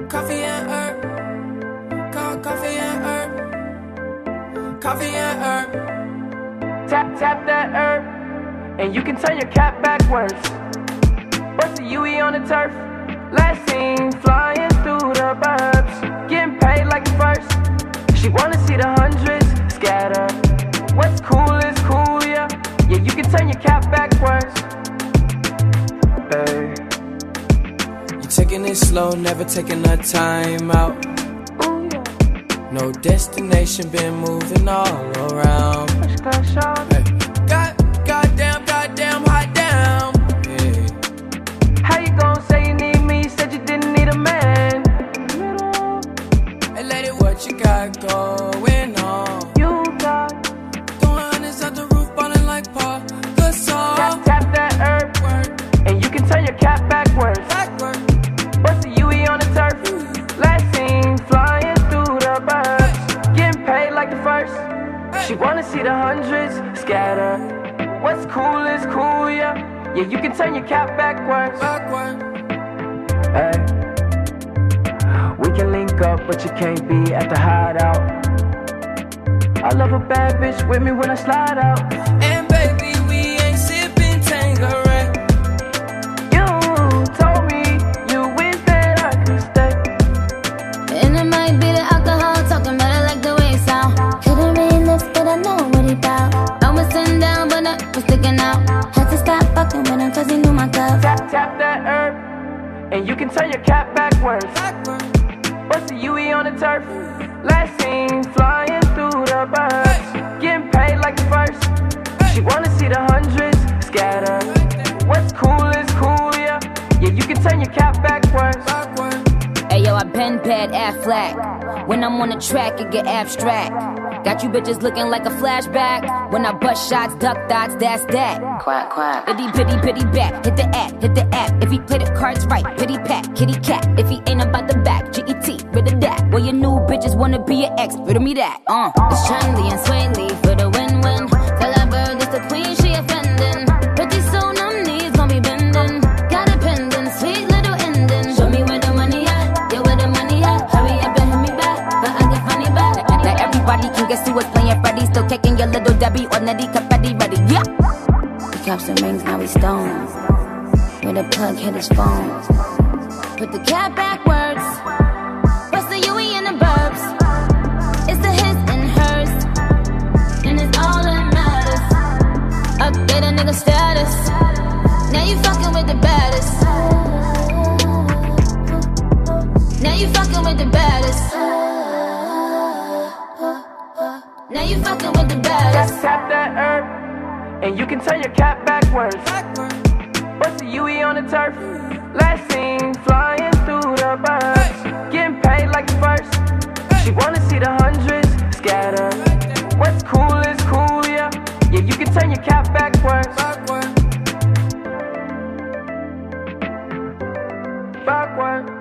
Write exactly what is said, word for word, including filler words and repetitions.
Coffee and herb. Co coffee and herb. Coffee and herb. Tap, tap that herb, and you can turn your cap backwards. Bust the U E on the turf. Last seen flying through the burbs. Getting paid like the first. She wanna see the hundreds scatter. What's cool is cool, yeah. Yeah, you can turn your cap backwards. Hey. You taking it slow, never taking a time out. Ooh, yeah. No destination, been moving all around. Hey. God, goddamn, goddamn, hot damn. Yeah. How you gon' say you need me? You said you didn't need a man. Hey lady, what you got going on? You got Throwing hundreds out the roof, ballin' like Paul Gasol. tap, tap that herb, Word, and you can turn your cap backwards. backward. Bust the U E on the turf. Last seen flying through the burbs. Getting paid like the first. She wanna see the hundreds scatter. What's cool is cool, yeah. Yeah, you can turn your cap backwards. Backward. Hey. We can link up, but you can't be at the hideout. I love a bad bitch with me when I slide out. And baby, we ain't sipping Tanqueray. You told me you wish that I could stay. And it might be the alcohol, talking about it like the way it sound. Couldn't read lips, but I know what he bout. I was sitting down, but I was sticking out. Had to stop fucking with him, cause he knew my cup. Tap, tap that herb, and you can turn your cap backwards. Backward. Bust the U E on the turf. Last seen flying through the burbs. Getting paid like the first. She wanna see the hundreds scatter. What's cool is cool, yeah. Yeah, you can turn your cap backwards. Backward. Ayo, I been bad, ab flat. When I'm on the track, it get abstract. Got you bitches looking like a flashback. When I bust shots, duck dots, that's that. Quack, quack. Itty bitty bitty bat, hit the app, hit the app. If he play the cards right, pitty pat, kitty cat. If he ain't about the back, G E T, rid of that. Well, your new bitches wanna be an ex, rid of me that. Uh, it's trendy and swayly for the win-win. Tell that bird it's the queen, she offending. Pretty soon them knees gon' be bending. Got a pendant, sweet little ending. Show me where the money at, yeah, where the money at. Hurry up and hit me back, but I get funny back. Now everybody can guess who was playing Freddy. Still kicking your little Debbie or Nettie confetti ready, yeah. The cops and rings, now we stoned. Where the plug hit his phone. Put the cap backwards. Bust the U E in the burbs. It's the his and hers, and it's all that matters. Update a nigga status. Now you fucking with the baddest. Now you fucking with the baddest. Now you fucking with the Tap, baddest. tap that herb, and you can turn your cap backwards. Backward. Bust the U E on the turf. Last seen flying through the burbs. Getting paid like the first. She wanna see the hundreds scatter. What's cool is cool, yeah. Yeah, you can turn your cap backwards. Backward. Backward.